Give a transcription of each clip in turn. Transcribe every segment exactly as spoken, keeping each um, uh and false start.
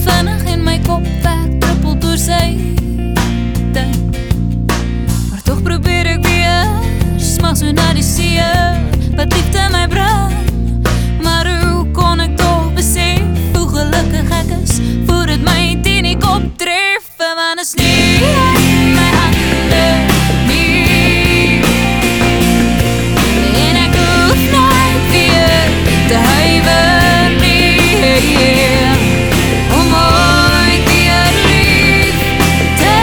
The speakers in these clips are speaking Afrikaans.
vinnig en my kop werk druppel door sy ding. Maar toch probeer ek weer, smag so na die see, wat liefde my bring. Maar hoe kon ek toch besef, hoe gelukkig ek is, voor het my teen die kop tref, want is nie in my hande nie. En ek hoef nooit weer te huiver nie, om ooit weer lief te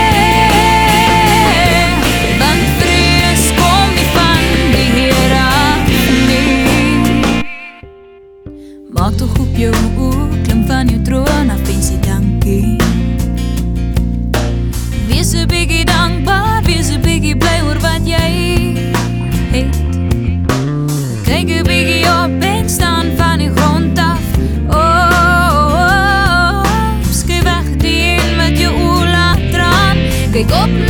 hê, want vrees kom nie van die Heer af nie. Maak toch op jou oor, klim van jou troon af en sê dankie. Wees 'n bietjie dankbaar, wees 'n bietjie bly oor wat jy het. Kyk 'n bietjie op en staan van die grond af. Oh, oh, oh. Skuif weg die een met jou oor laat traan. Kyk op